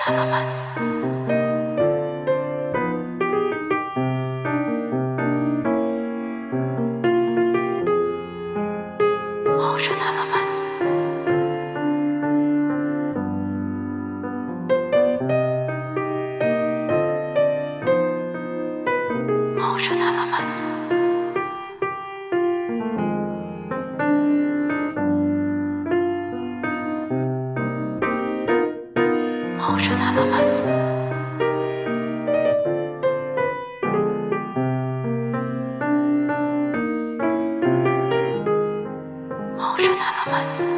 Elements. Motion elements. Motion elements. Motion elements. Motion elements.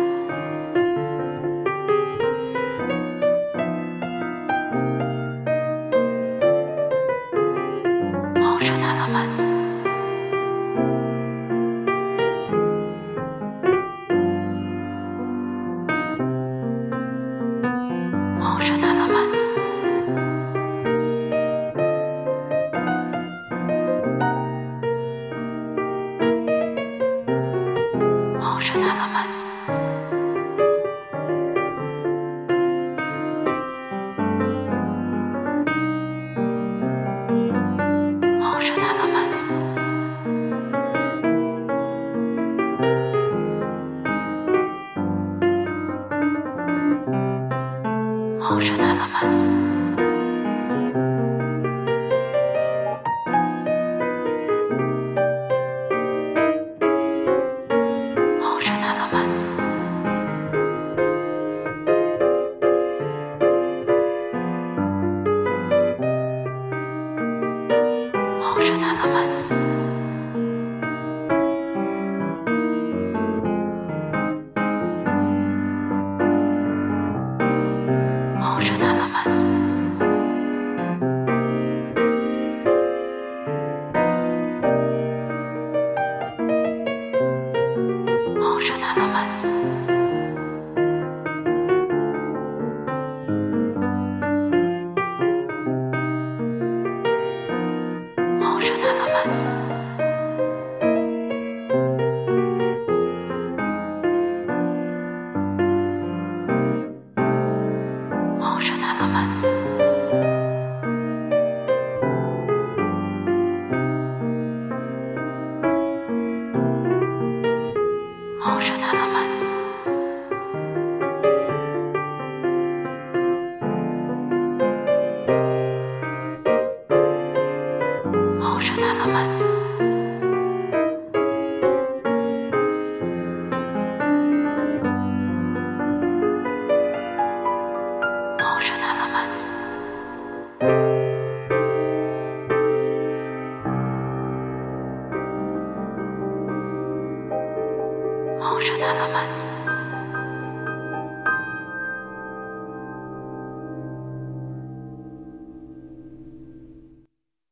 Motion elements. Motion elements. Motion elements. Motion elements. Motion elements. Motion elements. Motion elements. Motion elements. Motion elements. Motion elements. Motion elements. Motion elements. Motion elements. Motion elements. Motion elements.